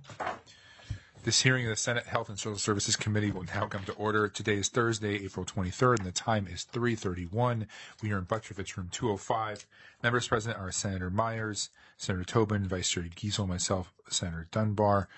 This hearing of the Senate Health and Social Services Committee will now come to order. Today is Thursday, April 23rd, and the time is 3:31. We are in Butterfitz Room 205. Members present are Senator Myers, Senator Tobin, Vice Chair Giesel, myself, Senator Dunbar.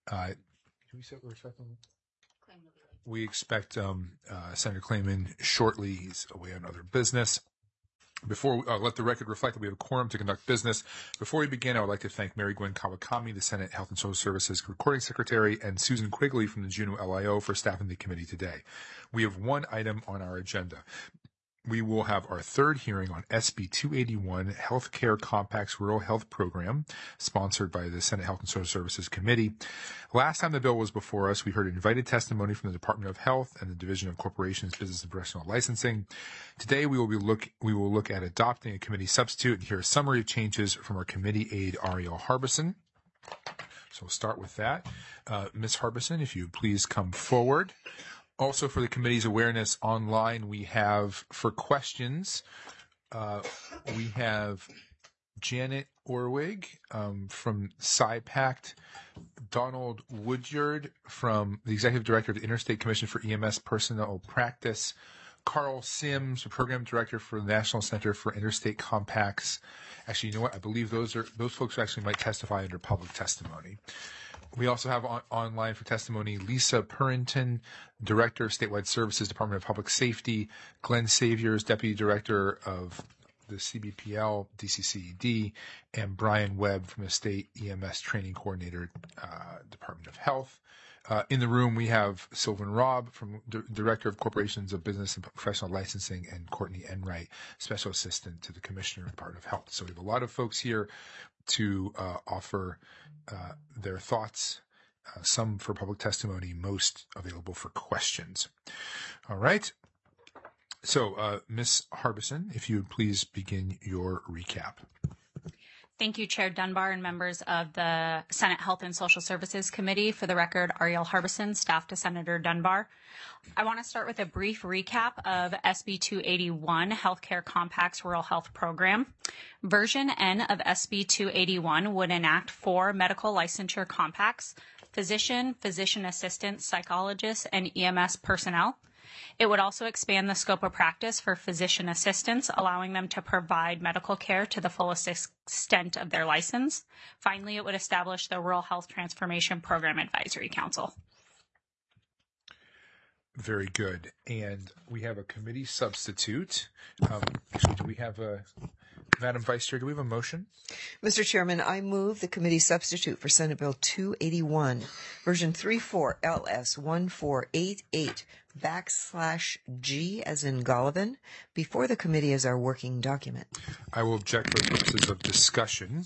We expect Senator Clayman shortly. He's away on other business. Before let the record reflect that we have a quorum to conduct business. Before we begin, I would like to thank Mary Gwen Kawakami, the Senate Health and Social Services Recording Secretary, and Susan Quigley from the Juneau LIO for staffing the committee today. We have one item on our agenda. We will have our third hearing on SB 281, Healthcare Compacts Rural Health Program, sponsored by the Senate Health and Social Services Committee. Last time the bill was before us, we heard invited testimony from the Department of Health and the Division of Corporations, Business and Professional Licensing. Today, we will look at adopting a committee substitute and hear a summary of changes from our committee aide, Ariel Harbison. So we'll start with that. Ms. Harbison, if you would please come forward. Also, for the committee's awareness online, we have, for questions, we have Janet Orwig from SciPact, Donald Woodyard from the Executive Director of the Interstate Commission for EMS Personnel Practice, Carl Sims, the Program Director for the National Center for Interstate Compacts. Actually, you know what? I believe those folks actually might testify under public testimony. We also have online for testimony Lisa Purrington, Director of Statewide Services, Department of Public Safety, Glenn Saviors, Deputy Director of the CBPL, DCCED, and Brian Webb from the State EMS Training Coordinator, Department of Health. In the room, we have Sylvan Robb, from Director of Corporations of Business and Professional Licensing, and Courtney Enright, Special Assistant to the Commissioner of the Department of Health. So we have a lot of folks here to offer their thoughts, some for public testimony, most available for questions. All right. So, Ms. Harbison, if you would please begin your recap. Thank you, Chair Dunbar and members of the Senate Health and Social Services Committee. For the record, Ariel Harbison, staff to Senator Dunbar. I want to start with a brief recap of SB 281, Healthcare Compacts Rural Health Program. Version N of SB 281 would enact 4 medical licensure compacts: physician, physician assistant, psychologists, and EMS personnel. It would also expand the scope of practice for physician assistants, allowing them to provide medical care to the fullest extent of their license. Finally, it would establish the Rural Health Transformation Program Advisory Council. Very good. And we have a committee substitute. Actually, do we have Madam Vice Chair, do we have a motion? Mr. Chairman, I move the committee substitute for Senate Bill 281, version 34 LS 1488 \G as in Golovin, before the committee as our working document. I will object for the purposes of discussion.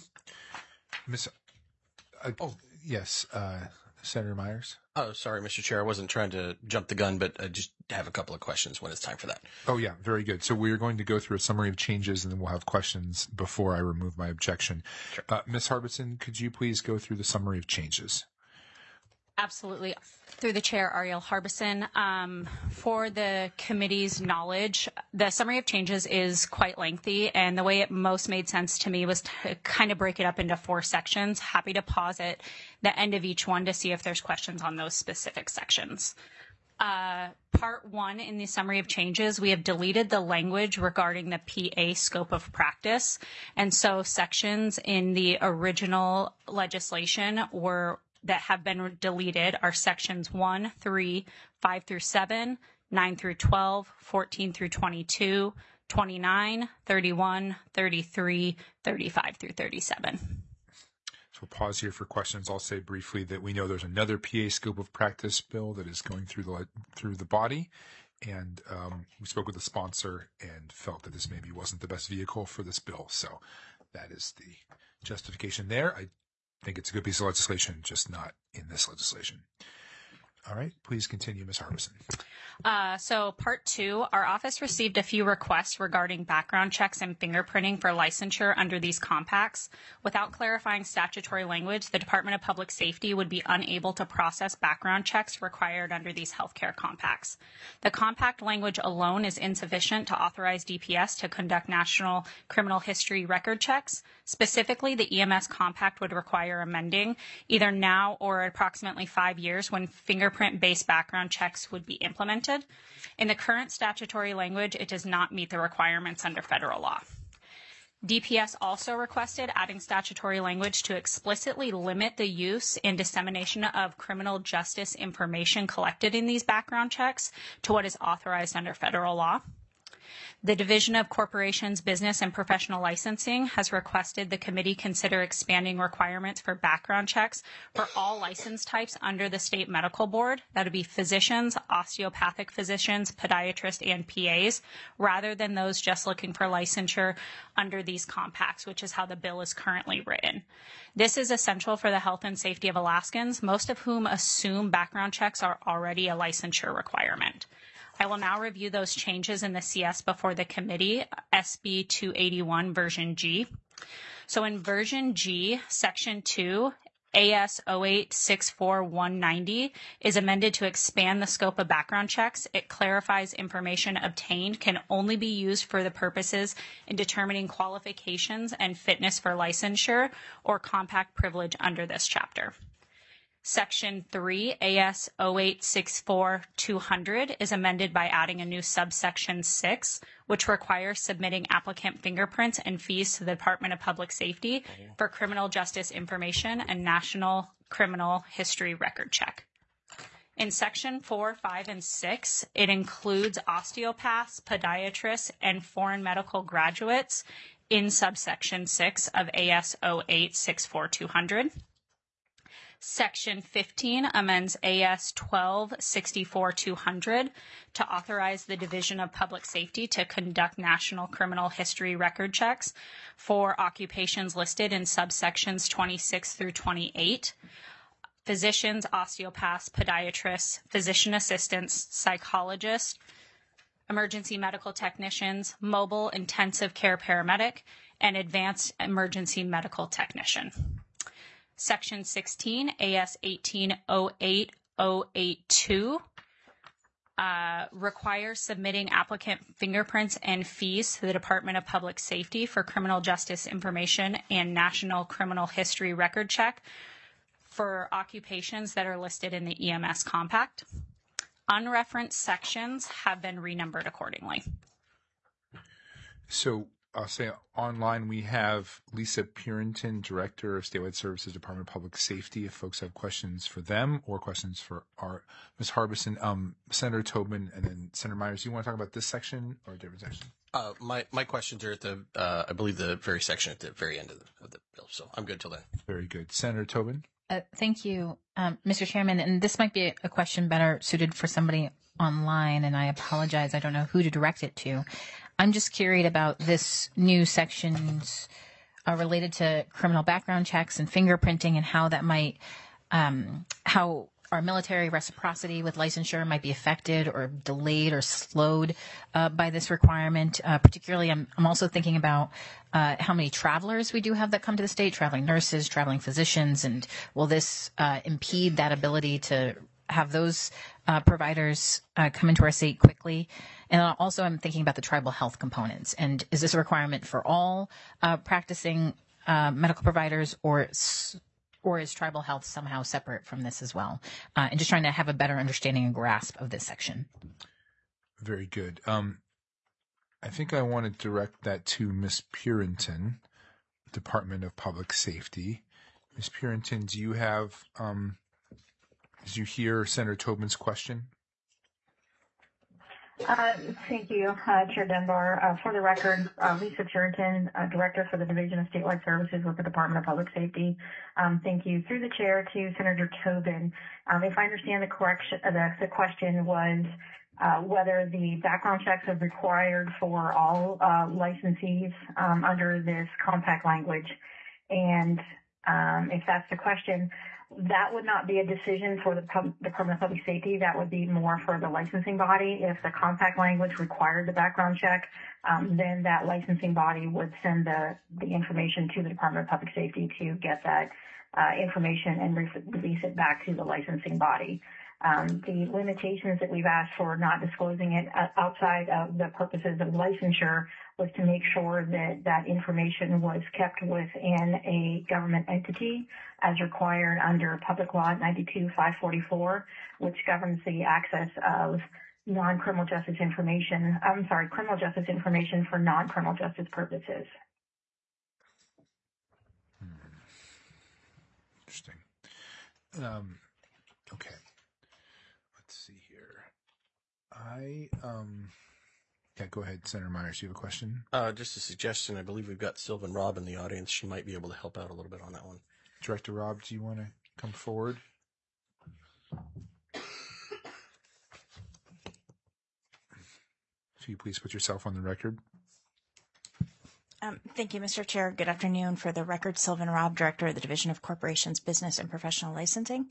Yes, Senator Myers. Oh, sorry, Mr. Chair. I wasn't trying to jump the gun, but I just have a couple of questions when it's time for that. Oh, yeah. Very good. So we're going to go through a summary of changes, and then we'll have questions before I remove my objection. Sure. Ms. Harbison, could you please go through the summary of changes? Absolutely. Through the chair, Ariel Harbison. For the committee's knowledge, the summary of changes is quite lengthy, and the way it most made sense to me was to kind of break it up into 4 sections. Happy to pause at the end of each one to see if there's questions on those specific sections. Part 1 in the summary of changes, we have deleted the language regarding the PA scope of practice, and so sections in the original legislation that have been deleted are sections 1, 3, 5 through 7, 9 through 12, 14 through 22, 29, 31, 33, 35 through 37. So we'll pause here for questions. I'll say briefly that we know there's another PA scope of practice bill that is going through the body, and we spoke with the sponsor and felt that this maybe wasn't the best vehicle for this bill. So that is the justification there. I think it's a good piece of legislation, just not in this legislation. All right. Please continue, Ms. Harbison. So part 2, our office received a few requests regarding background checks and fingerprinting for licensure under these compacts. Without clarifying statutory language, the Department of Public Safety would be unable to process background checks required under these healthcare compacts. The compact language alone is insufficient to authorize DPS to conduct national criminal history record checks. Specifically, the EMS compact would require amending either now or approximately 5 years when fingerprint-based background checks would be implemented. In the current statutory language, it does not meet the requirements under federal law. DPS also requested adding statutory language to explicitly limit the use and dissemination of criminal justice information collected in these background checks to what is authorized under federal law. The Division of Corporations, Business, and Professional Licensing has requested the committee consider expanding requirements for background checks for all license types under the state medical board. That would be physicians, osteopathic physicians, podiatrists, and PAs, rather than those just looking for licensure under these compacts, which is how the bill is currently written. This is essential for the health and safety of Alaskans, most of whom assume background checks are already a licensure requirement. I will now review those changes in the CS before the committee, SB 281 version G. So in version G, section 2, AS 08-64190 is amended to expand the scope of background checks. It clarifies information obtained can only be used for the purposes in determining qualifications and fitness for licensure or compact privilege under this chapter. Section 3, AS 08-64200 is amended by adding a new subsection 6, which requires submitting applicant fingerprints and fees to the Department of Public Safety for criminal justice information and national criminal history record check. In Section 4, 5, and 6, it includes osteopaths, podiatrists, and foreign medical graduates in subsection 6 of AS 08-64200. Section 15 amends AS 12-64-200 to authorize the Division of Public Safety to conduct national criminal history record checks for occupations listed in subsections 26 through 28. Physicians, osteopaths, podiatrists, physician assistants, psychologists, emergency medical technicians, mobile intensive care paramedic, and advanced emergency medical technician. Section 16, AS 18-08-082, requires submitting applicant fingerprints and fees to the Department of Public Safety for criminal justice information and national criminal history record check for occupations that are listed in the EMS compact. Unreferenced sections have been renumbered accordingly. So I'll say online we have Lisa Purinton, Director of Statewide Services, Department of Public Safety, if folks have questions for them or questions for our Ms. Harbison, Senator Tobin, and then Senator Myers. Do you want to talk about this section or a different section? My questions are at the, I believe the very section at the very end of the bill. So I'm good till then. Very good. Senator Tobin. Thank you, Mr. Chairman. And this might be a question better suited for somebody online, and I apologize. I don't know who to direct it to. I'm just curious about this new sections related to criminal background checks and fingerprinting and how that might, how our military reciprocity with licensure might be affected or delayed or slowed by this requirement. Particularly, I'm also thinking about how many travelers we do have that come to the state, traveling nurses, traveling physicians, and will this impede that ability to have those providers come into our state quickly? And also I'm thinking about the tribal health components. And is this a requirement for all practicing medical providers, or is tribal health somehow separate from this as well? And just trying to have a better understanding and grasp of this section. Very good. I think I want to direct that to Ms. Purinton, Department of Public Safety. Ms. Purinton, do you have, did you hear Senator Tobin's question? Thank you, Chair Dunbar. For the record, Lisa Purinton, Director for the Division of Statewide Services with the Department of Public Safety. Thank you. Through the chair to Senator Tobin. If I understand the question was whether the background checks are required for all licensees under this compact language. And if that's the question, That would not be a decision for the Department of Public Safety. That would be more for the licensing body. If the compact language required the background check, then that licensing body would send the information to the Department of Public Safety to get that information and release it back to the licensing body. The limitations that we've asked for not disclosing it outside of the purposes of licensure was to make sure that that information was kept within a government entity as required under Public Law 92-544, which governs the access of criminal justice information for non-criminal justice purposes. Interesting. Okay. Let's see here. Yeah, go ahead, Senator Myers. You have a question? Just a suggestion. I believe we've got Sylvan Robb in the audience. She might be able to help out a little bit on that one. Director Robb, do you want to come forward? If you please put yourself on the record. Thank you, Mr. Chair. Good afternoon. For the record, Sylvan Robb, Director of the Division of Corporations, Business and Professional Licensing.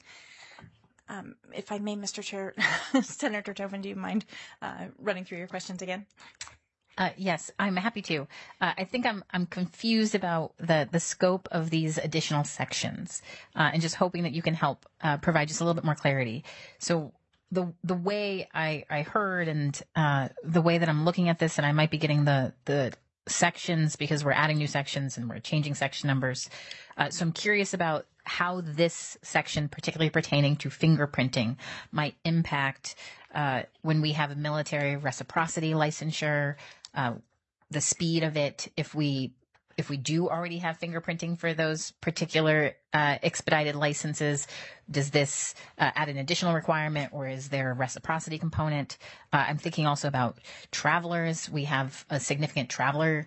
If I may, Mr. Chair, Senator Tobin, do you mind running through your questions again? Yes, I'm happy to. I think I'm confused about the scope of these additional sections, and just hoping that you can help provide just a little bit more clarity. So the way I heard and the way that I'm looking at this, and I might be getting the sections because we're adding new sections and we're changing section numbers. So I'm curious about how this section, particularly pertaining to fingerprinting, might impact when we have a military reciprocity licensure, the speed of it. If we do already have fingerprinting for those particular expedited licenses, does this add an additional requirement, or is there a reciprocity component? I'm thinking also about travelers. We have a significant traveler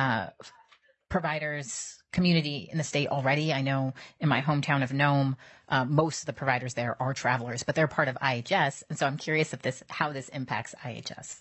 providers community in the state already. I know in my hometown of Nome, most of the providers there are travelers, but they're part of IHS. And so I'm curious how this impacts IHS.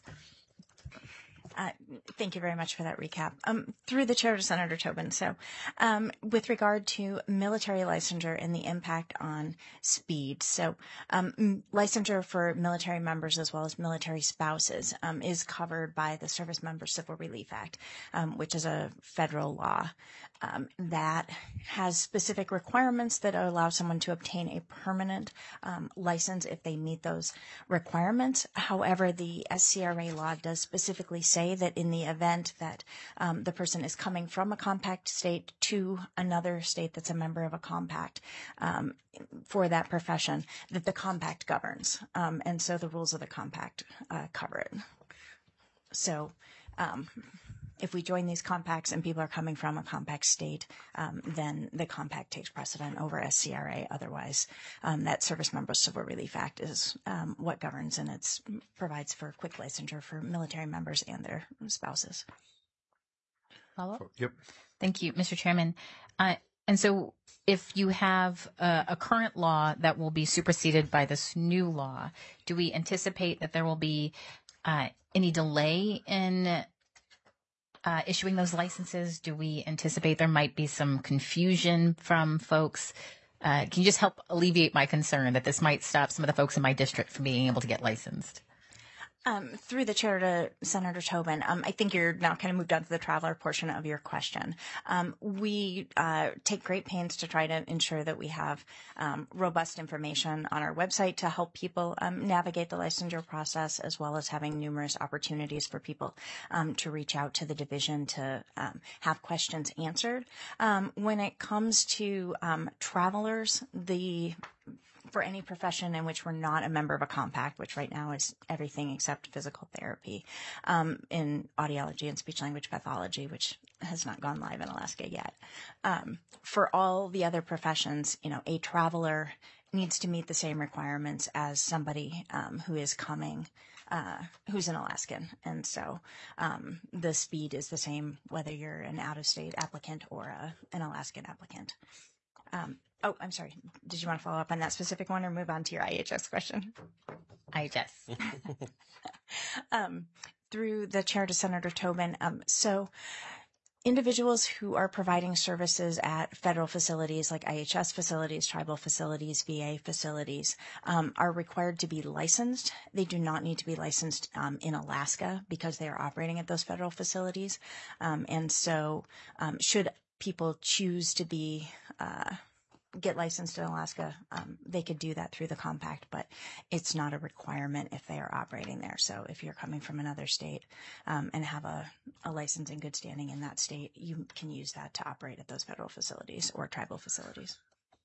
Thank you very much for that recap. Through the chair to Senator Tobin. So, with regard to military licensure and the impact on speed. So, licensure for military members as well as military spouses is covered by the Service Member Civil Relief Act, which is a federal law that has specific requirements that allow someone to obtain a permanent license if they meet those requirements. However, the SCRA law does specifically say that in the event that the person is coming from a compact state to another state that's a member of a compact for that profession, that the compact governs. And so the rules of the compact cover it. So if we join these compacts and people are coming from a compact state, then the compact takes precedent over SCRA. Otherwise, that Service Member Civil Relief Act is what governs, and it provides for quick licensure for military members and their spouses. Follow-up? Yep. Thank you, Mr. Chairman. And so if you have a current law that will be superseded by this new law, do we anticipate that there will be any delay in issuing those licenses? Do we anticipate there might be some confusion from folks? Can you just help alleviate my concern that this might stop some of the folks in my district from being able to get licensed? Through the chair to Senator Tobin, I think you're now kind of moved on to the traveler portion of your question. We take great pains to try to ensure that we have robust information on our website to help people navigate the licensure process, as well as having numerous opportunities for people to reach out to the division to have questions answered. When it comes to travelers, for any profession in which we're not a member of a compact, which right now is everything except physical therapy, in audiology and speech language pathology, which has not gone live in Alaska yet. For all the other professions, a traveler needs to meet the same requirements as somebody who is coming, who's an Alaskan. And so the speed is the same whether you're an out-of-state applicant or an Alaskan applicant. Oh, I'm sorry. Did you want to follow up on that specific one or move on to your IHS question? IHS. Through the chair to Senator Tobin. So Individuals who are providing services at federal facilities like IHS facilities, tribal facilities, VA facilities, are required to be licensed. They do not need to be licensed in Alaska because they are operating at those federal facilities. And so should people choose to be get licensed in Alaska, they could do that through the compact, but it's not a requirement if they are operating there. So if you're coming from another state and have a license in good standing in that state, you can use that to operate at those federal facilities or tribal facilities.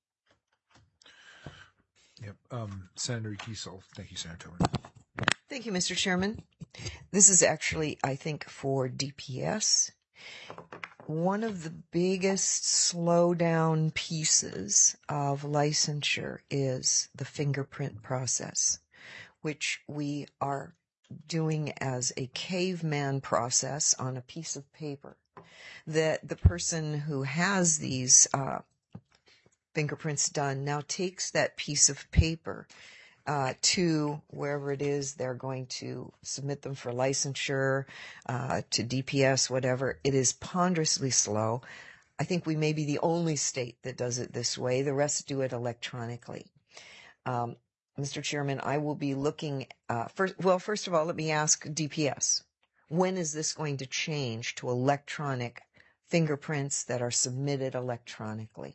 Yep. Senator Giesel. Thank you, Senator Tobin. Thank you, Mr. Chairman. This is actually, I think, for DPS. One of the biggest slowdown pieces of licensure is the fingerprint process, which we are doing as a caveman process on a piece of paper, that the person who has these fingerprints done now takes that piece of paper to wherever it is they're going to submit them for licensure, to DPS, whatever. It is ponderously slow. I think we may be the only state that does it this way. The rest do it electronically. Mr. Chairman, I will be looking, first of all, let me ask DPS. When is this going to change to electronic fingerprints that are submitted electronically?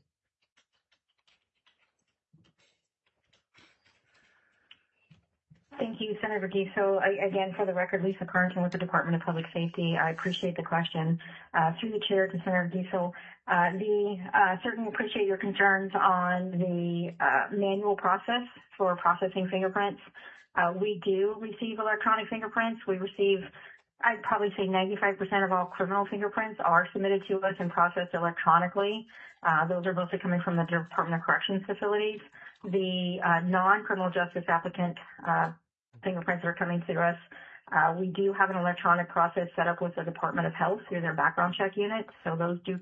Thank you, Senator Giesel. Again, for the record, Lisa Carrington with the Department of Public Safety. I appreciate the question. Through the chair to Senator Giesel, certainly appreciate your concerns on the manual process for processing fingerprints. We do receive electronic fingerprints. We receive, I'd probably say 95% of all criminal fingerprints are submitted to us and processed electronically. Those are mostly coming from the Department of Corrections facilities. The non-criminal justice applicant fingerprints that are coming to us, we do have an electronic process set up with the Department of Health through their background check unit. So those do.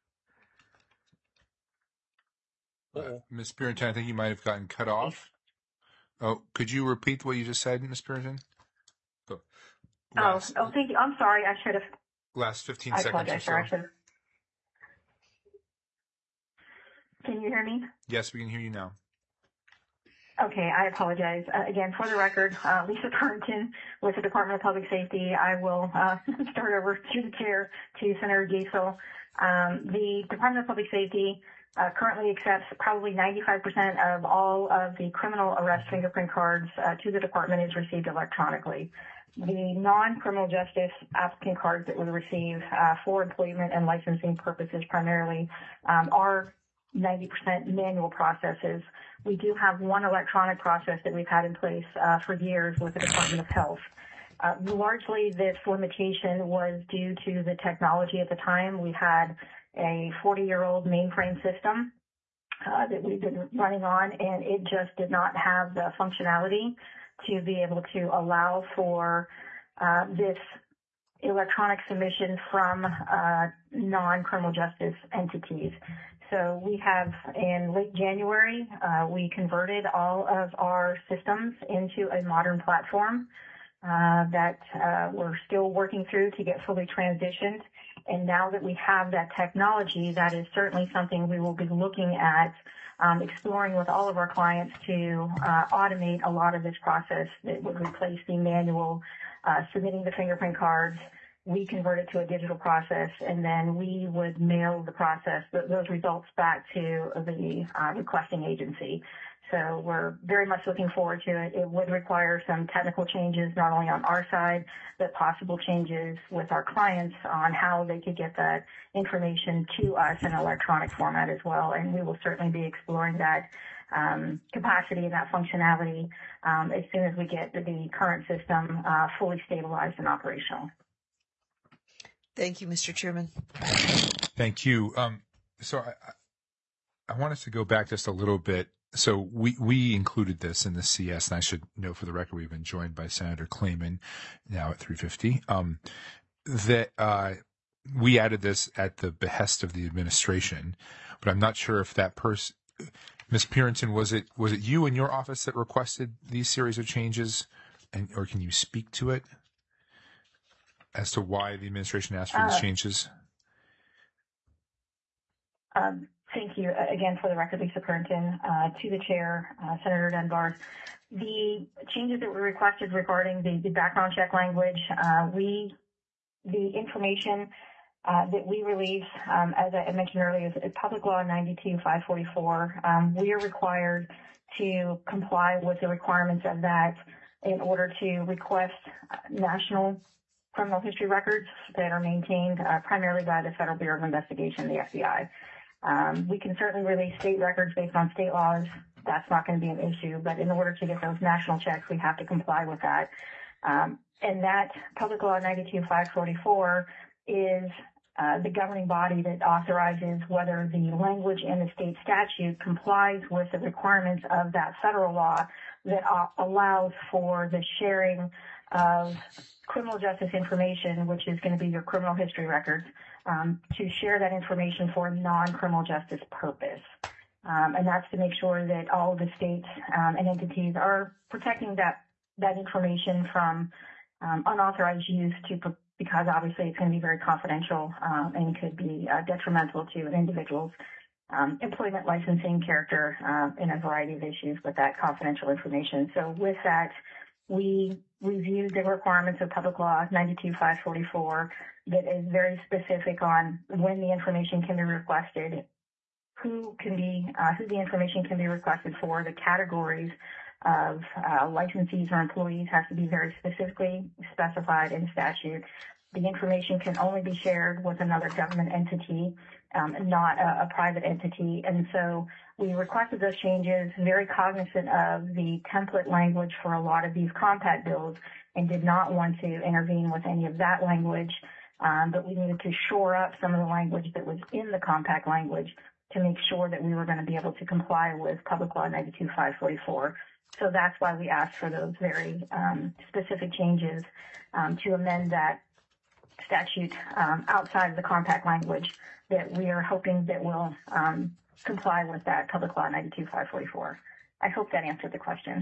Ms. Purinton, I think you might have gotten cut off. Oh, could you repeat what you just said, Ms. Purinton? Thank you. I'm sorry. I should have. Last 15 I seconds apologize, sir. or I so. should have. Can you hear me? Yes, we can hear you now. Okay, I apologize. Again, for the record, Lisa Carrington with the Department of Public Safety. I will start over through the chair to Senator Giesel. The Department of Public Safety currently accepts probably 95% of all of the criminal arrest fingerprint cards to the department is received electronically. The non-criminal justice applicant cards that we receive for employment and licensing purposes primarily are 90% manual processes. We do have one electronic process that we've had in place for years with the Department of Health. Largely, this limitation was due to the technology at the time. We had a 40-year-old mainframe system that we've been running on, and it just did not have the functionality to be able to allow for this electronic submission from non-criminal justice entities. So we have, in late January, we converted all of our systems into a modern platform that we're still working through to get fully transitioned. And now that we have that technology, that is certainly something we will be looking at exploring with all of our clients to automate a lot of this process that would replace the manual submitting the fingerprint cards. We convert it to a digital process, and then we would mail the process, those results back to the requesting agency. So we're very much looking forward to it. It would require some technical changes, not only on our side, but possible changes with our clients on how they could get that information to us in electronic format as well. And we will certainly be exploring that capacity and that functionality as soon as we get the current system fully stabilized and operational. Thank you, Mr. Chairman. Thank you. So I want us to go back just a little bit. So we included this in the CS, and I should note for the record we've been joined by Senator Clayman now at 3:50. That we added this at the behest of the administration, but I'm not sure if that person, Ms. Purinton, was it you in your office that requested these series of changes, or can you speak to it as to why the administration asked for these changes? Thank you again for the record, Lisa Currington, to the chair, Senator Dunbar. The changes that were requested regarding the background check language, the information that we release, as I mentioned earlier, is Public Law 92-544. We are required to comply with the requirements of that in order to request national criminal history records that are maintained primarily by the Federal Bureau of Investigation, the FBI. We can certainly release state records based on state laws. That's not going to be an issue. But in order to get those national checks, we have to comply with that. And that Public Law 92-544 is the governing body that authorizes whether the language in the state statute complies with the requirements of that federal law that allows for the sharing of criminal justice information, which is going to be your criminal history records, to share that information for a non-criminal justice purpose. And that's to make sure that all of the states and entities are protecting that information from unauthorized use because obviously it's going to be very confidential and could be detrimental to an individual's employment licensing character in a variety of issues with that confidential information. So with that, we reviewed the requirements of Public Law 92-544 that is very specific on when the information can be requested, who the information can be requested for, the categories of licensees or employees has to be very specifically specified in statute. The information can only be shared with another government entity, not a private entity. And so we requested those changes, very cognizant of the template language for a lot of these compact bills, and did not want to intervene with any of that language. But we needed to shore up some of the language that was in the compact language to make sure that we were going to be able to comply with Public Law 92-544. So that's why we asked for those very specific changes to amend that statute outside of the compact language that we are hoping that will comply with that Public Law 92-544. I hope that answered the question.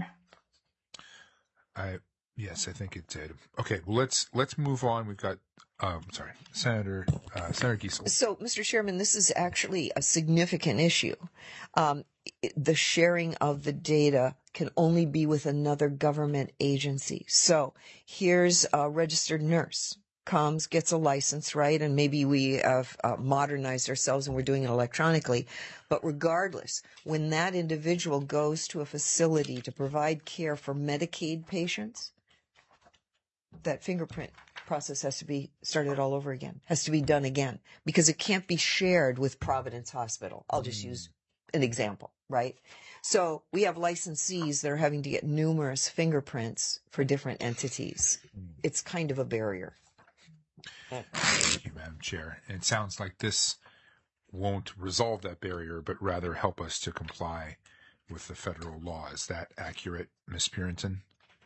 Yes, I think it did. Okay, well, let's move on. We've got, Senator Giessel. So, Mr. Chairman, this is actually a significant issue. The sharing of the data can only be with another government agency. So here's a registered nurse, comes, gets a license, right? And maybe we have modernized ourselves and we're doing it electronically. But regardless, when that individual goes to a facility to provide care for Medicaid patients, that fingerprint process has to be started all over again, has to be done again, because it can't be shared with Providence Hospital. I'll just use an example, right? So we have licensees that are having to get numerous fingerprints for different entities. It's kind of a barrier. Thank you, Madam Chair. And it sounds like this won't resolve that barrier, but rather help us to comply with the federal law. Is that accurate, Ms. Purinton?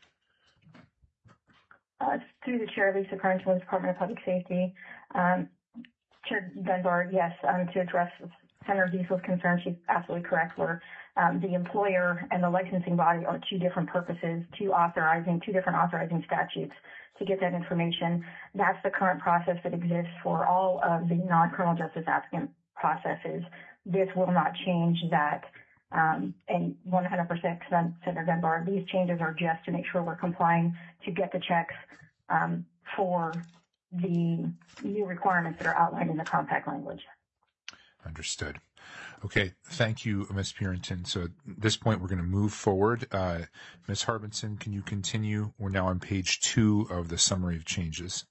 Through the chair, Lisa Currington with the Department of Public Safety. Chair Dunbar, yes, to address Senator Giessel's concern, she's absolutely correct. Where the employer and the licensing body are two different purposes, two different authorizing statutes to get that information. That's the current process that exists for all of the non-criminal justice applicant processes. This will not change that. And 100%, Senator Dunbar, these changes are just to make sure we're complying to get the checks for the new requirements that are outlined in the compact language. Understood. Okay. Thank you, Ms. Purinton. So at this point, we're going to move forward. Ms. Harbinson, can you continue? We're now on page 2 of the summary of changes.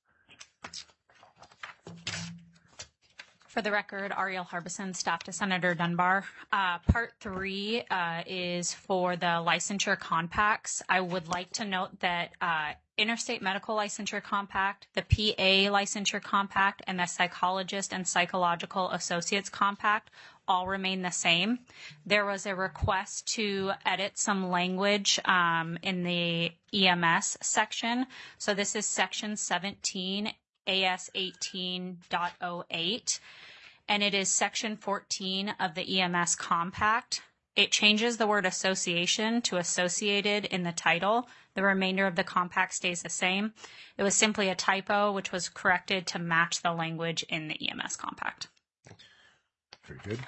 For the record, Ariel Harbison, staff to Senator Dunbar. Part 3 is for the licensure compacts. I would like to note that Interstate Medical Licensure Compact, the PA Licensure Compact, and the Psychologist and Psychological Associates Compact all remain the same. There was a request to edit some language in the EMS section. So this is section 17, AS 18.08, and it is section 14 of the EMS Compact. It changes the word association to associated in the title. The remainder of the compact stays the same. It was simply a typo, which was corrected to match the language in the EMS Compact. Very good.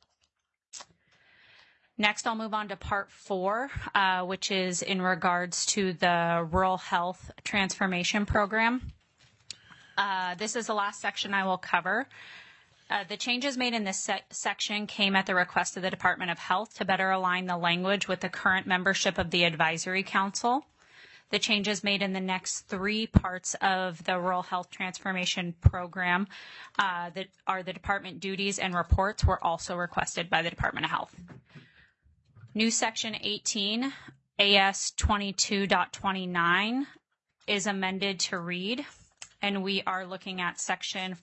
Next, I'll move on to part 4, which is in regards to the Rural Health Transformation Program. This is the last section I will cover. The changes made in this section came at the request of the Department of Health to better align the language with the current membership of the Advisory Council. The changes made in the next 3 parts of the Rural Health Transformation Program that are the department duties and reports were also requested by the Department of Health. New Section 18, AS 22.29, is amended to read, and we are looking at Section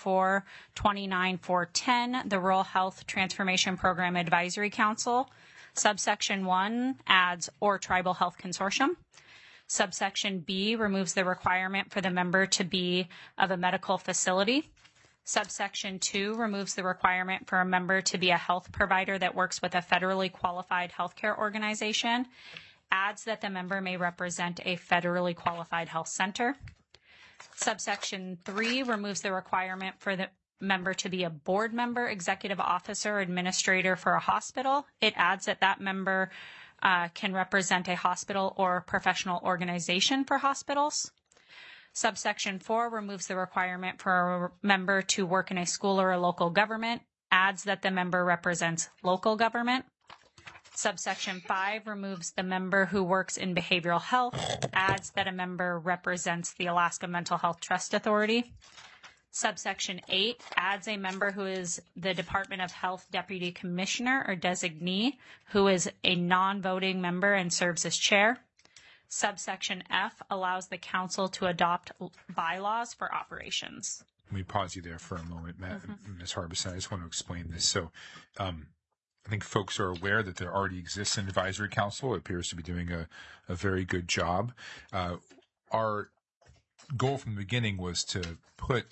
44.29.410, the Rural Health Transformation Program Advisory Council. Subsection 1 adds or Tribal Health Consortium. Subsection B removes the requirement for the member to be of a medical facility. Subsection 2 removes the requirement for a member to be a health provider that works with a federally qualified healthcare organization, adds that the member may represent a federally qualified health center. Subsection 3 removes the requirement for the member to be a board member, executive officer, or administrator for a hospital. It adds that that member can represent a hospital or professional organization for hospitals. Subsection 4 removes the requirement for a member to work in a school or a local government, adds that the member represents local government. Subsection 5 removes the member who works in behavioral health, adds that a member represents the Alaska Mental Health Trust Authority. Subsection 8 adds a member who is the Department of Health Deputy Commissioner or designee, who is a non-voting member and serves as chair. Subsection F allows the council to adopt bylaws for operations. Let me pause you there for a moment, Ms. Harbison. I just want to explain this. So I think folks are aware that there already exists an advisory council. It appears to be doing a very good job. Our goal from the beginning was to put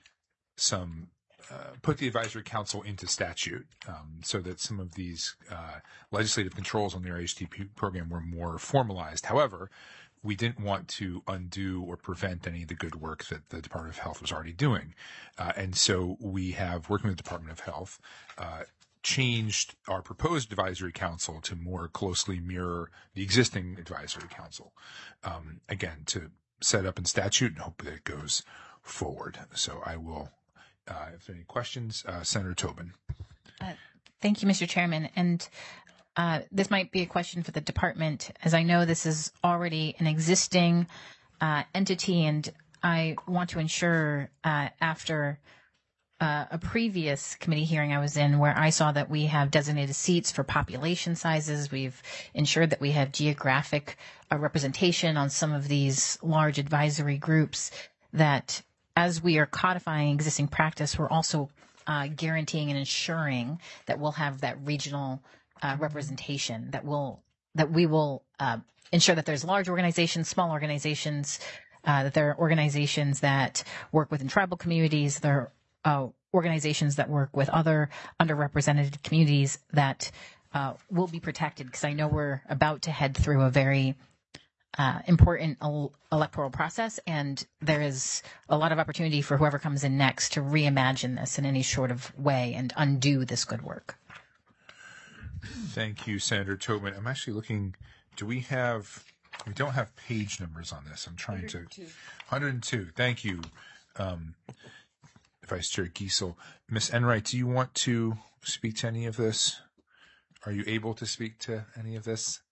the advisory council into statute so that some of these legislative controls on the RHTP program were more formalized. However, we didn't want to undo or prevent any of the good work that the Department of Health was already doing. And so we have, working with the Department of Health, changed our proposed advisory council to more closely mirror the existing advisory council, again, to set up in statute and hope that it goes forward. So I will, if there are any questions, Senator Tobin. Thank you, Mr. Chairman. And this might be a question for the department, as I know this is already an existing entity, and I want to ensure after a previous committee hearing I was in where I saw that we have designated seats for population sizes. We've ensured that we have geographic representation on some of these large advisory groups, that as we are codifying existing practice, we're also guaranteeing and ensuring that we'll have that regional representation, that we will ensure that there's large organizations, small organizations, that there are organizations that work within tribal communities, there are organizations that work with other underrepresented communities that will be protected, because I know we're about to head through a very important electoral process, and there is a lot of opportunity for whoever comes in next to reimagine this in any sort of way and undo this good work. Thank you, Senator Tobin. I'm actually looking, we don't have page numbers on this. I'm trying 102. Thank you, Vice Chair Giesel. Ms. Enright, do you want to speak to any of this? Are you able to speak to any of this?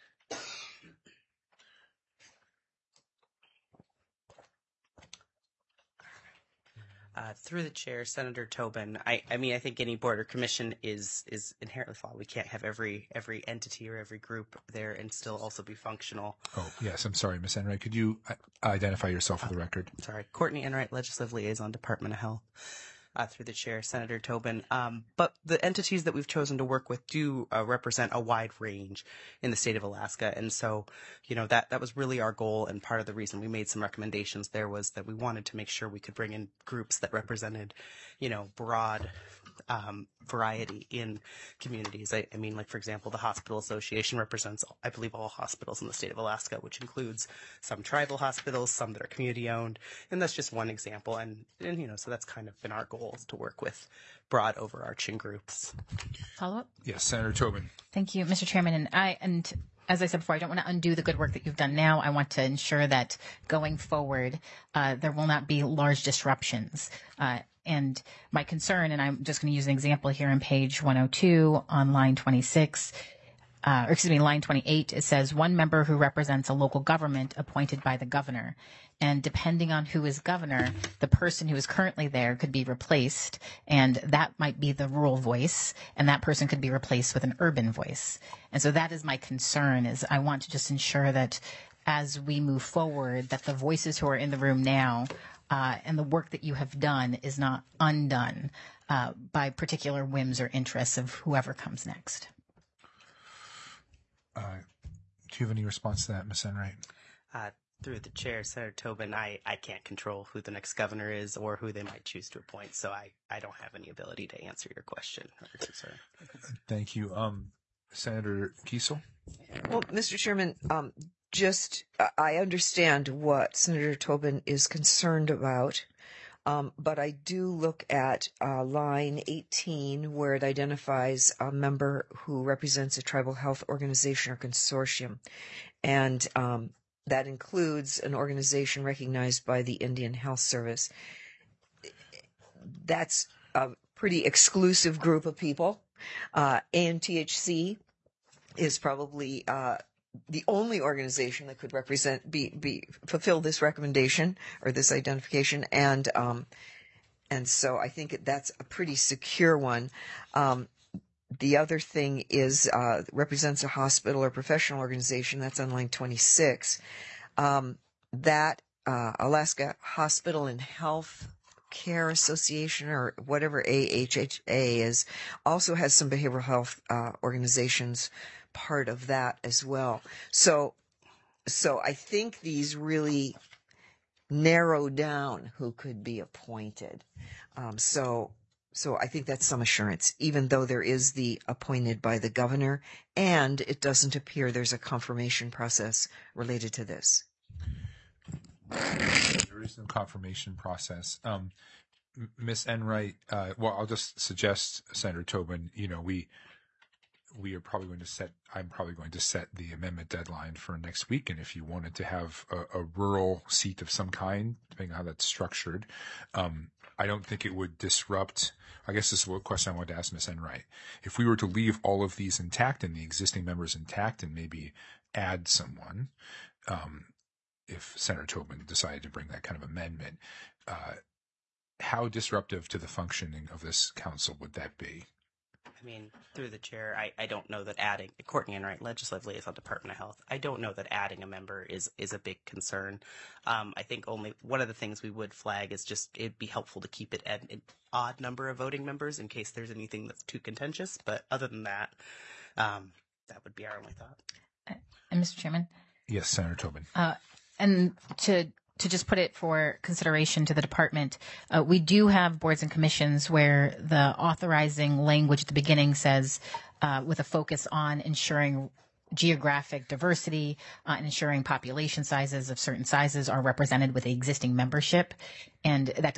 Through the chair, Senator Tobin, I mean, I think any board or commission is inherently flawed. We can't have every entity or every group there and still also be functional. Oh, yes. I'm sorry, Ms. Enright. Could you identify yourself for the record? Sorry. Courtney Enright, Legislative Liaison, Department of Health. Through the chair, Senator Tobin. But the entities that we've chosen to work with do represent a wide range in the state of Alaska. And so, that was really our goal. And part of the reason we made some recommendations there was that we wanted to make sure we could bring in groups that represented, broad variety in communities. I mean, like, for example, the Hospital Association represents, I believe, all hospitals in the state of Alaska, which includes some tribal hospitals, some that are community owned. And that's just one example. And so that's kind of been our goal, is to work with broad overarching groups. Follow up? Yes, Senator Tobin. Thank you, Mr. Chairman. And as I said before, I don't want to undo the good work that you've done now. I want to ensure that going forward, there will not be large disruptions. And my concern, and I'm just going to use an example here on page 102 on line 26, line 28, it says one member who represents a local government appointed by the governor. And depending on who is governor, the person who is currently there could be replaced, and that might be the rural voice, and that person could be replaced with an urban voice. And so that is my concern, is I want to just ensure that as we move forward, that the voices who are in the room now and the work that you have done is not undone by particular whims or interests of whoever comes next. Do you have any response to that, Ms. Enright? Through the chair, Senator Tobin, I can't control who the next governor is or who they might choose to appoint, so I don't have any ability to answer your question or concern. Thank you. Senator Kiesel? Well, Mr. Chairman, I understand what Senator Tobin is concerned about, but I do look at line 18 where it identifies a member who represents a tribal health organization or consortium, and that includes an organization recognized by the Indian Health Service. That's a pretty exclusive group of people. AMTHC is probably the only organization that could fulfill this recommendation or this identification, and so I think that's a pretty secure one. The other thing is represents a hospital or professional organization. That's on line 26. That Alaska Hospital and Health Care Association, or whatever AHHA is, also has some behavioral health organizations part of that as well. So I think these really narrow down who could be appointed. So I think that's some assurance, even though there is the appointed by the governor, and it doesn't appear there's a confirmation process related to this. There is no confirmation process. Ms. Enright, well, I'll just suggest, Senator Tobin, we are probably going to set, I'm probably going to set the amendment deadline for next week. And if you wanted to have a rural seat of some kind, depending on how that's structured, I don't think it would disrupt. I guess this is a question I wanted to ask Ms. Enright. If we were to leave all of these intact and the existing members intact and maybe add someone, if Senator Tobin decided to bring that kind of amendment, how disruptive to the functioning of this council would that be? I mean, through the chair, I don't know that adding Courtney Enright, legislative liaison, Department of Health, I don't know that adding a member is a big concern. I think only one of the things we would flag is just it'd be helpful to keep it at an odd number of voting members in case there's anything that's too contentious. But other than that, that would be our only thought. And Mr. Chairman? Yes, Senator Tobin. And to just put it for consideration to the department, we do have boards and commissions where the authorizing language at the beginning says, with a focus on ensuring geographic diversity and ensuring population sizes of certain sizes are represented with the existing membership. And that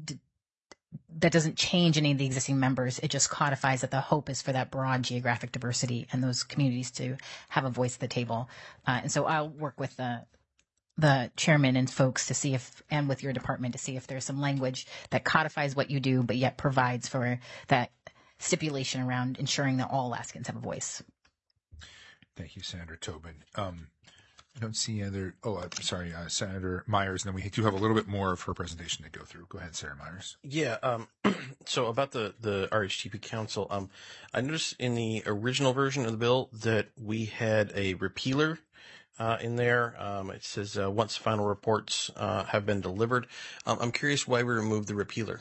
doesn't change any of the existing members. It just codifies that the hope is for that broad geographic diversity and those communities to have a voice at the table. And so I'll work with the chairman and folks to see if, and with your department to see if there's some language that codifies what you do, but yet provides for that stipulation around ensuring that all Alaskans have a voice. Thank you, Senator Tobin. I don't see other. Senator Myers, and then we do have a little bit more of her presentation to go through. Go ahead, Senator Myers. Yeah. So about the RHTP Council, I noticed in the original version of the bill that we had a repealer in there. It says once final reports have been delivered. I'm curious why we removed the repealer.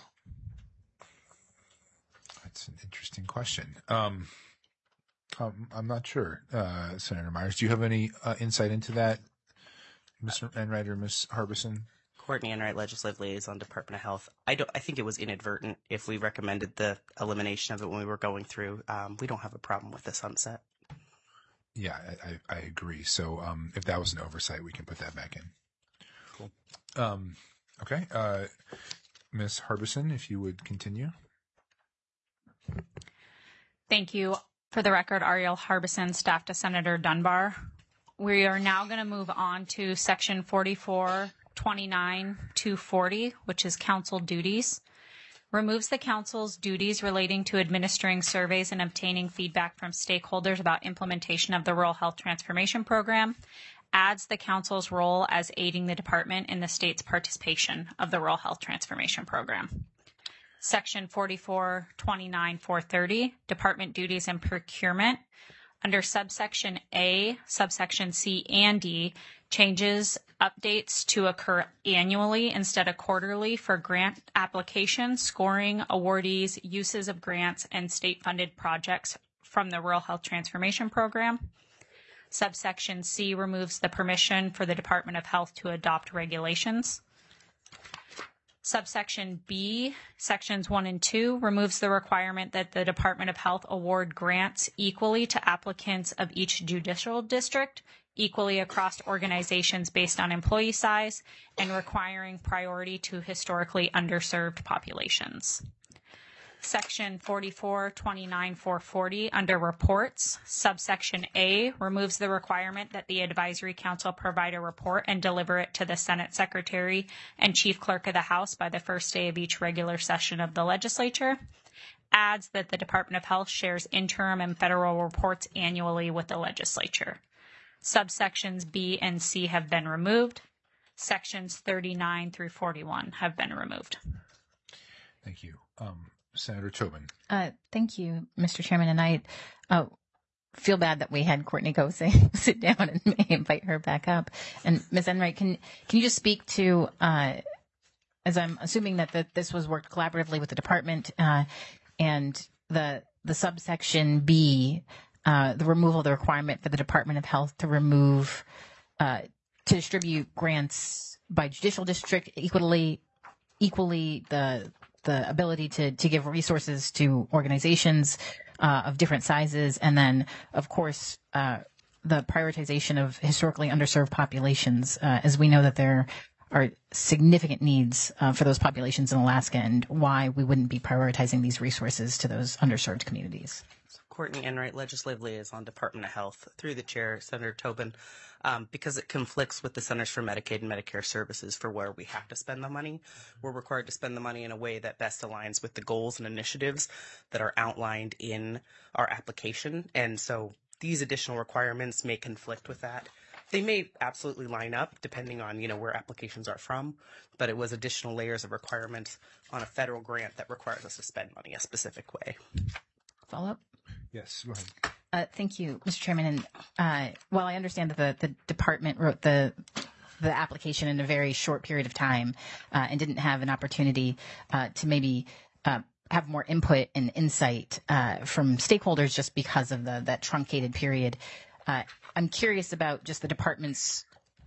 That's an interesting question. I'm not sure, Senator Myers. Do you have any insight into that, Mr. Enright or Ms. Harbison? Courtney Enright, Legislative Liaison, Department of Health. I think it was inadvertent if we recommended the elimination of it when we were going through. We don't have a problem with the sunset. Yeah, I agree. So if that was an oversight, we can put that back in. Cool. Okay. Ms. Harbison, if you would continue. Thank you. For the record, Ariel Harbison, staff to Senator Dunbar. We are now going to move on to section 4429-240, which is council duties. Removes the council's duties relating to administering surveys and obtaining feedback from stakeholders about implementation of the Rural Health Transformation Program. Adds the council's role as aiding the department in the state's participation of the Rural Health Transformation Program. Section 4429-430, Department Duties and Procurement. Under subsection A, subsection C, and D, changes updates to occur annually instead of quarterly for grant application, scoring, awardees, uses of grants, and state-funded projects from the Rural Health Transformation Program. Subsection C removes the permission for the Department of Health to adopt regulations. Subsection B, sections 1 and 2, removes the requirement that the Department of Health award grants equally to applicants of each judicial district, equally across organizations based on employee size, and requiring priority to historically underserved populations. Section 4429-440, under reports, subsection A, removes the requirement that the advisory council provide a report and deliver it to the Senate Secretary and Chief Clerk of the House by the first day of each regular session of the legislature. Adds that the Department of Health shares interim and federal reports annually with the legislature. Subsections B and C have been removed. Sections 39 through 41 have been removed. Thank you. Senator Tobin. Thank you, Mr. Chairman. And I feel bad that we had Courtney go sit down and may invite her back up. And Ms. Enright, can you just speak to, as I'm assuming that this was worked collaboratively with the department and the subsection B, the removal of the requirement for the Department of Health to distribute grants by judicial district equally the ability to give resources to organizations of different sizes, and then, of course, the prioritization of historically underserved populations, as we know that there are significant needs for those populations in Alaska, and why we wouldn't be prioritizing these resources to those underserved communities. Courtney Enright, Legislative Liaison, Department of Health. Through the chair, Senator Tobin, because it conflicts with the Centers for Medicaid and Medicare Services for where we have to spend the money, we're required to spend the money in a way that best aligns with the goals and initiatives that are outlined in our application. And so these additional requirements may conflict with that. They may absolutely line up depending on, where applications are from, but it was additional layers of requirements on a federal grant that requires us to spend money a specific way. Follow up? Yes, go ahead. Thank you, Mr. Chairman. And while I understand that the department wrote the application in a very short period of time and didn't have an opportunity to maybe have more input and insight from stakeholders just because of that truncated period, I'm curious about just the department's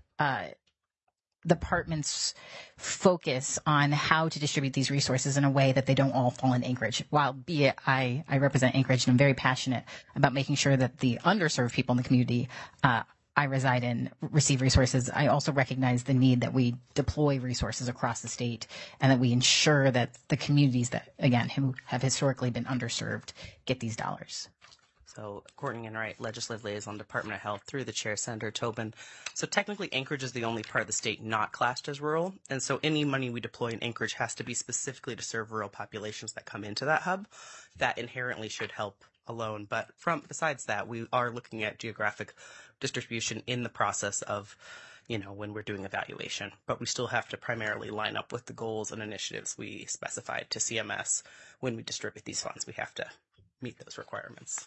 focus on how to distribute these resources in a way that they don't all fall in Anchorage. While I represent Anchorage and I'm very passionate about making sure that the underserved people in the community I reside in receive resources, I also recognize the need that we deploy resources across the state and that we ensure that the communities that, again, who have historically been underserved get these dollars. So, Courtney Enright, Legislative Liaison, Department of Health, through the chair, Senator Tobin. So technically, Anchorage is the only part of the state not classed as rural, and so any money we deploy in Anchorage has to be specifically to serve rural populations that come into that hub. That inherently should help alone, but besides that, we are looking at geographic distribution in the process of, when we're doing evaluation, but we still have to primarily line up with the goals and initiatives we specified to CMS. When we distribute these funds, we have to meet those requirements.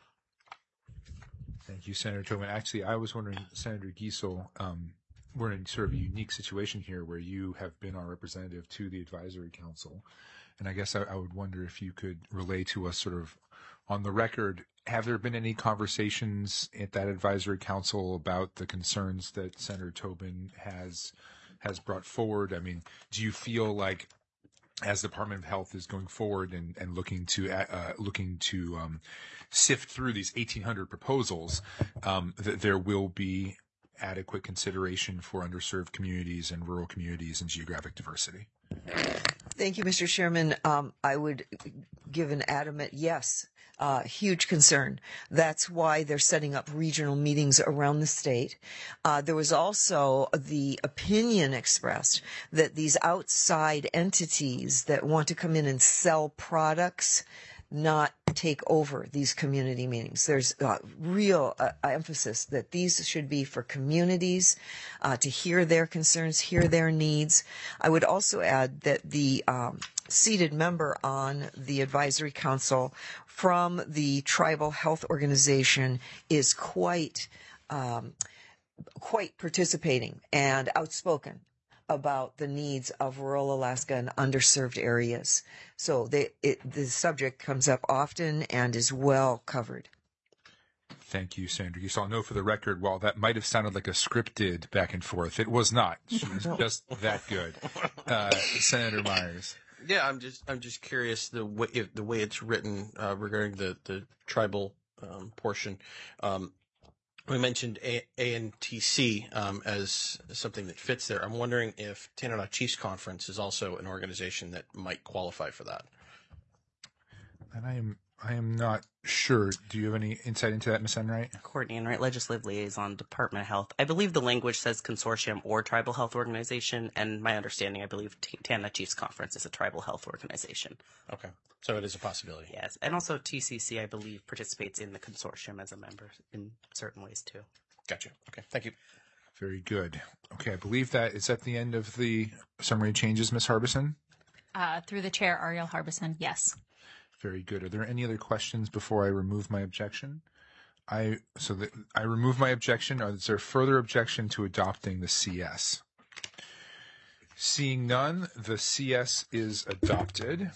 Thank you, Senator Tobin. Actually, I was wondering, Senator Giesel, we're in sort of a unique situation here where you have been our representative to the advisory council. And I guess I would wonder if you could relay to us sort of on the record, have there been any conversations at that advisory council about the concerns that Senator Tobin has has brought forward. I mean, do you feel like, as the Department of Health is going forward and looking to sift through these 1,800 proposals, that there will be adequate consideration for underserved communities and rural communities and geographic diversity? Thank you, Mr. Chairman. I would give an adamant yes. Huge concern. That's why they're setting up regional meetings around the state. There was also the opinion expressed that these outside entities that want to come in and sell products not take over these community meetings. There's real emphasis that these should be for communities to hear their concerns, hear their needs. I would also add that the seated member on the advisory council from the tribal health organization is quite participating and outspoken about the needs of rural Alaska and underserved areas. So the subject comes up often and is well covered. Thank you, Sandra. You saw, know for the record, while that might have sounded like a scripted back and forth, it was not. She was just that good. Senator Myers. Yeah, I'm just curious the way it's written regarding the tribal portion. We mentioned ANTC as something that fits there. I'm wondering if Tanana Chiefs Conference is also an organization that might qualify for that. And I am not sure. Do you have any insight into that, Ms. Enright? Courtney Enright, Legislative Liaison, Department of Health. I believe the language says consortium or tribal health organization, and my understanding, I believe Tanana Chiefs Conference is a tribal health organization. Okay, so it is a possibility. Yes, and also TCC, I believe, participates in the consortium as a member in certain ways too. Gotcha. Okay, thank you. Very good. Okay, I believe that is at the end of the summary changes, Ms. Harbison? Through the chair, Ariel Harbison, yes. Very good. Are there any other questions before I remove my objection? I remove my objection. Is there further objection to adopting the CS? Seeing none, the CS is adopted.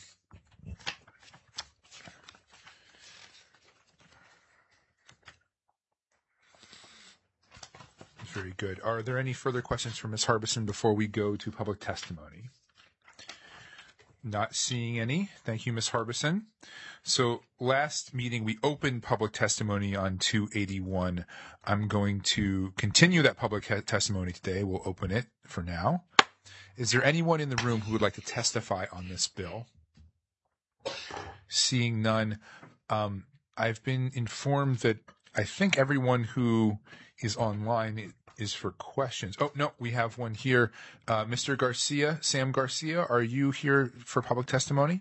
Very good. Are there any further questions for Ms. Harbison before we go to public testimony? Not seeing any. Thank you, Ms. Harbison. So last meeting, we opened public testimony on 281. I'm going to continue that public testimony today. We'll open it for now. Is there anyone in the room who would like to testify on this bill? Seeing none, I've been informed that I think everyone who is online is for questions. Oh, no, we have one here. Mr. Garcia, Sam Garcia, are you here for public testimony?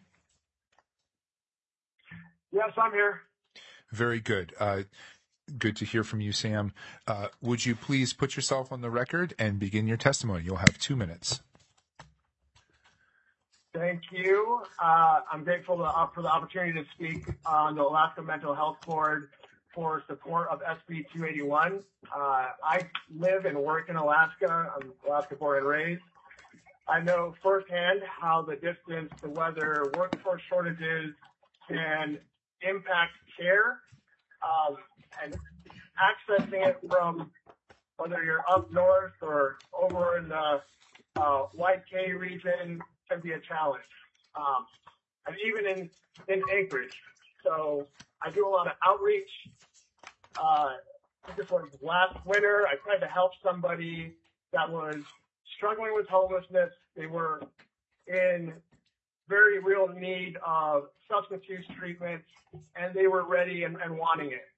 Yes, I'm here. Very good. Good to hear from you, Sam. Would you please put yourself on the record and begin your testimony? You'll have 2 minutes. Thank you. I'm grateful for the opportunity to speak on the Alaska Mental Health Board for support of SB 281. I live and work in Alaska. I'm Alaska born and raised. I know firsthand how the distance, the weather, workforce shortages can impact care, and accessing it from whether you're up north or over in the YK region can be a challenge, and even in Anchorage. So I do a lot of outreach. This was last winter. I tried to help somebody that was struggling with homelessness. They were in very real need of substance use treatment, and they were ready and wanting it.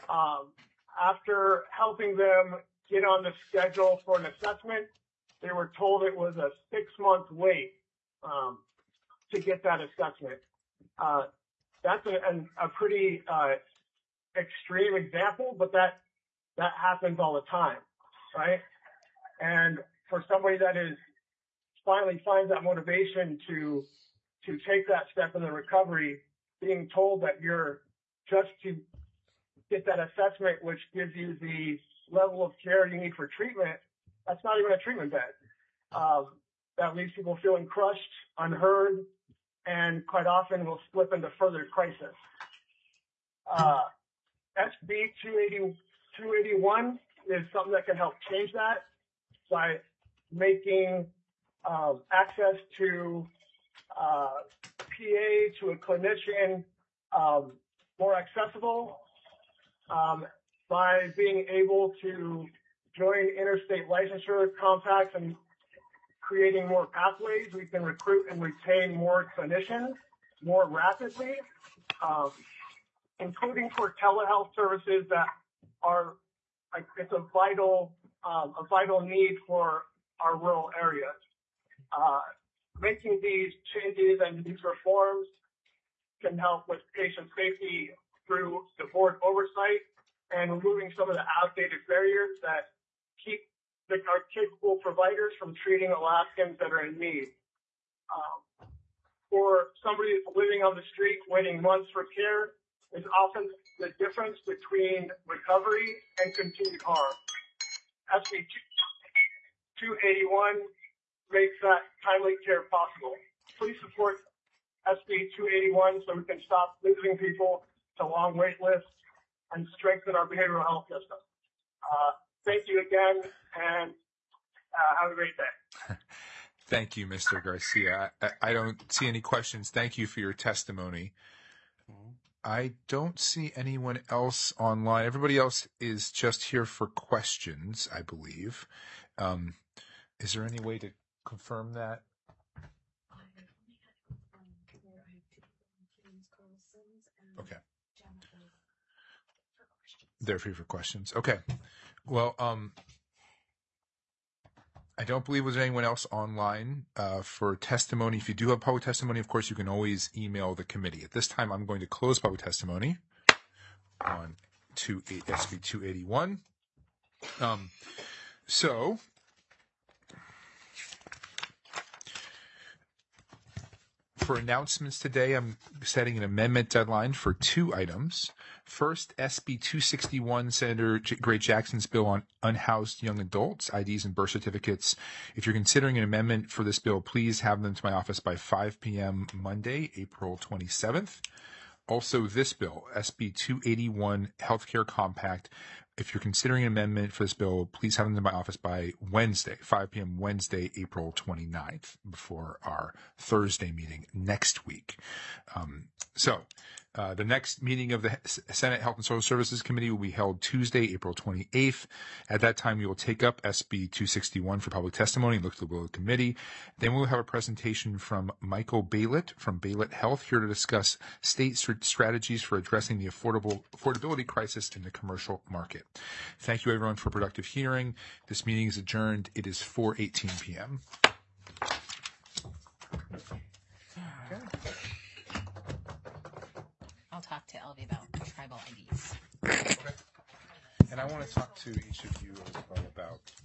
After helping them get on the schedule for an assessment, they were told it was a 6-month wait to get that assessment. That's a pretty extreme example, but that happens all the time, right? And for somebody that is finally finds that motivation to take that step in the recovery, being told that you're just to get that assessment, which gives you the level of care you need for treatment, that's not even a treatment bed. That leaves people feeling crushed, unheard, and quite often will slip into further crisis. SB 281 is something that can help change that by making access to PA to a clinician more accessible by being able to join interstate licensure compacts and creating more pathways. We can recruit and retain more clinicians more rapidly, including for telehealth services that are it's a vital need for our rural areas. Making these changes and these reforms can help with patient safety through the board oversight and removing some of the outdated barriers that keep our capable providers from treating Alaskans that are in need. For somebody living on the street waiting months for care is often the difference between recovery and continued harm. SB 281 makes that timely care possible. Please support SB 281 so we can stop losing people to long wait lists and strengthen our behavioral health system. Thank you again, and have a great day. Thank you, Mr. Garcia. I don't see any questions. Thank you for your testimony. I don't see anyone else online. Everybody else is just here for questions, I believe. Is there any way to confirm that? Okay. They're free for questions. Okay. Well, I don't believe there's anyone else online for testimony. If you do have public testimony, of course, you can always email the committee. At this time, I'm going to close public testimony on SB 281. So, for announcements today, I'm setting an amendment deadline for 2 items. First, SB 261, Senator Gray Jackson's bill on unhoused young adults, IDs and birth certificates. If you're considering an amendment for this bill, please have them to my office by 5 p.m. Monday, April 27th. Also, this bill, SB 281, Healthcare Compact. If you're considering an amendment for this bill, please have them to my office by Wednesday, 5 p.m. Wednesday, April 29th, before our Thursday meeting next week. The next meeting of the Senate Health and Social Services Committee will be held Tuesday, April 28th. At that time, we will take up SB 261 for public testimony and look to the will of the committee. Then we'll have a presentation from Michael Baylett from Baylett Health here to discuss state strategies for addressing the affordability crisis in the commercial market. Thank you, everyone, for a productive hearing. This meeting is adjourned. It is 4:18 p.m. Okay. I'll talk to Elvie about tribal IDs. Okay. And I want to talk to each of you as well about